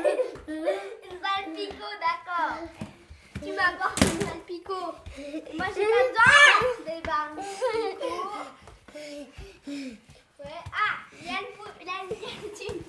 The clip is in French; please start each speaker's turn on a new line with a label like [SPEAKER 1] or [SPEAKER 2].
[SPEAKER 1] Une balle picot, d'accord. Tu m'apportes une balle picot. Moi, j'ai pas besoin des balles picot. Ouais. Ah, il y a une